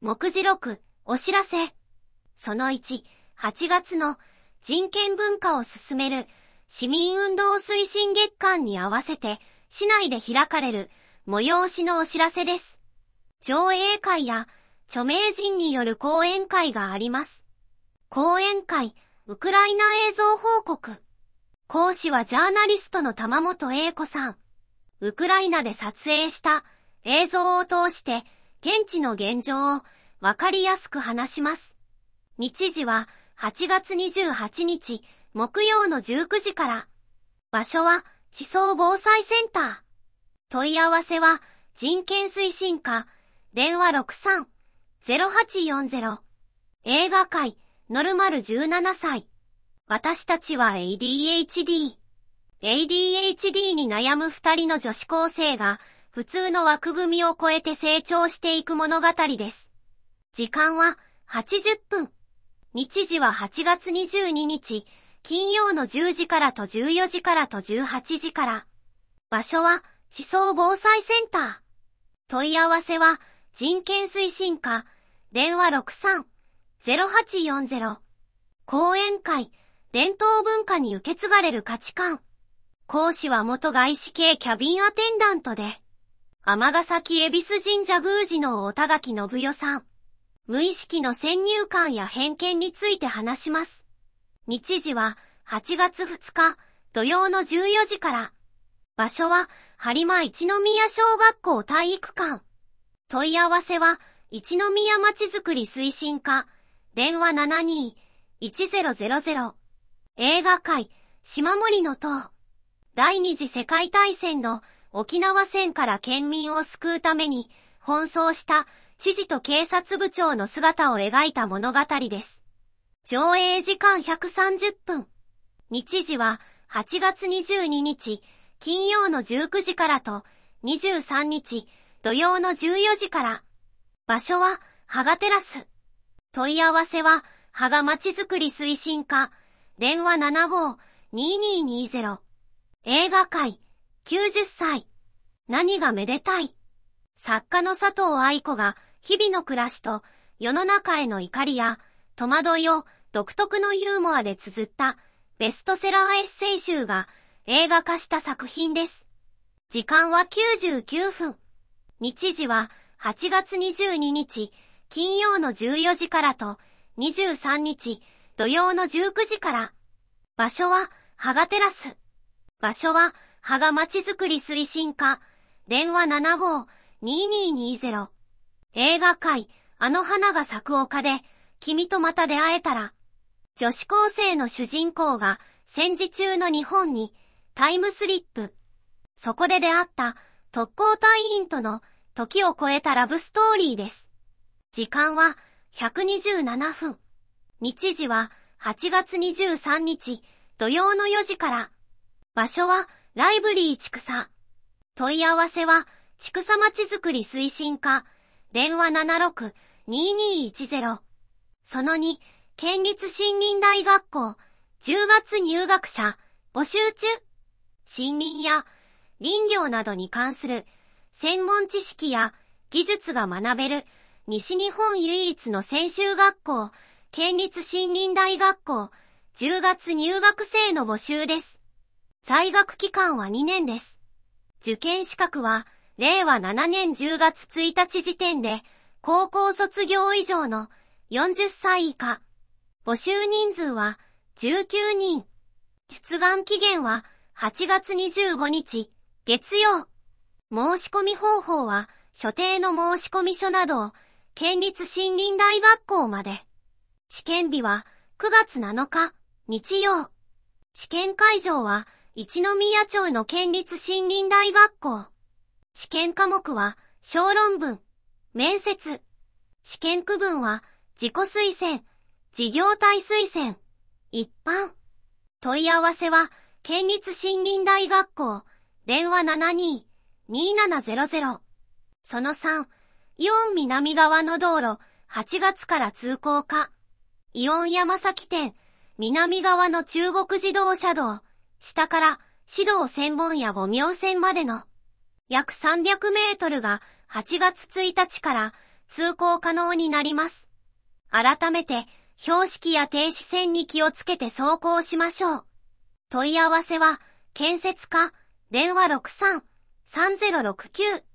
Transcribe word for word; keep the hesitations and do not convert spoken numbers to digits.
目次録、お知らせ。そのいち、はちがつの人権文化を進める市民運動推進月間に合わせて市内で開かれる催しのお知らせです。上映会や著名人による講演会があります。講演会、ウクライナ映像報告。講師はジャーナリストの玉本英子さん。ウクライナで撮影した映像を通して現地の現状をわかりやすく話します。日時ははちがつにじゅうはちにち木曜のじゅうくじから。場所は地層防災センター。問い合わせは人権推進課電話 ろくさん ゼロはちよんゼロ。映画界ノルマルじゅうななさい。私たちは エーディーエイチディー。エーディーエイチディー に悩む二人の女子高生が普通の枠組みを超えて成長していく物語です。時間ははちじゅっぷん。日時ははちがつにじゅうににち、金曜のじゅうじからとじゅうよじからとじゅうはちじから。場所は地層防災センター。問い合わせは人権推進課電話 ろくさん ゼロはちよんゼロ。講演会、伝統文化に受け継がれる価値観。講師は元外資系キャビンアテンダントで、尼崎恵比寿神社宮司の大田垣信代さん。無意識の先入観や偏見について話します。日時ははちがつふつか土曜のじゅうよじから。場所は播磨一宮小学校体育館。問い合わせは一宮まちづくり推進課電話 ななにーいちゼロゼロゼロ。映画界島森の塔。第二次世界大戦の沖縄戦から県民を救うために奔走した知事と警察部長の姿を描いた物語です。上映時間ひゃくさんじゅっぷん。日時ははちがつにじゅうににち金曜のじゅうくじからとにじゅうさんにち土曜のじゅうよじから。場所は芳賀テラス。問い合わせは芳賀まちづくり推進課電話 ななごーにーにーにーゼロ。映画界きゅうじゅっさい。何がめでたい。作家の佐藤愛子が日々の暮らしと世の中への怒りや戸惑いを独特のユーモアで綴ったベストセラーエッセイ集が映画化した作品です。時間はきゅうじゅうきゅうふん。日時ははちがつにじゅうににち金曜のじゅうよじからとにじゅうさんにち土曜のじゅうくじから。場所は芳賀テラス。場所は芳賀まちづくり推進課電話 ななごーにーにーにーゼロ。映画界あの花が咲く丘で君とまた出会えたら。女子高生の主人公が戦時中の日本にタイムスリップ。そこで出会った特攻隊員との時を超えたラブストーリーです。時間はひゃくにじゅうななふん。日時ははちがつにじゅうさんにち土曜のよじから。場所はライブリー千草。問い合わせは千草まちづくり推進課電話 ななろく にーにーいちゼロ。そのに、県立森林大学校じゅうがつ入学者募集中。森林や林業などに関する専門知識や技術が学べる西日本唯一の専修学校県立森林大学校じゅうがつ入学生の募集です。在学期間はにねんです。受験資格はれいわななねんじゅうがつついたち時点で高校卒業以上のよんじゅっさい以下。募集人数はじゅうきゅうにん。出願期限ははちがつにじゅうごにち月曜。申し込み方法は所定の申込書などを県立森林大学校まで。試験日はくがつなのか日曜。試験会場は一宮町の県立森林大学校。試験科目は小論文、面接。試験区分は自己推薦、事業体推薦、一般。問い合わせは県立森林大学校電話 ななにーにーななゼロゼロ。そのさん、イオン南側の道路はちがつから通行可。イオン山崎店南側の中国自動車道下から指導専門や五明線までの約さんびゃくメートルがはちがつついたちから通行可能になります。改めて、標識や停止線に気をつけて走行しましょう。問い合わせは、建設課、電話ろくさん さんぜろろくきゅう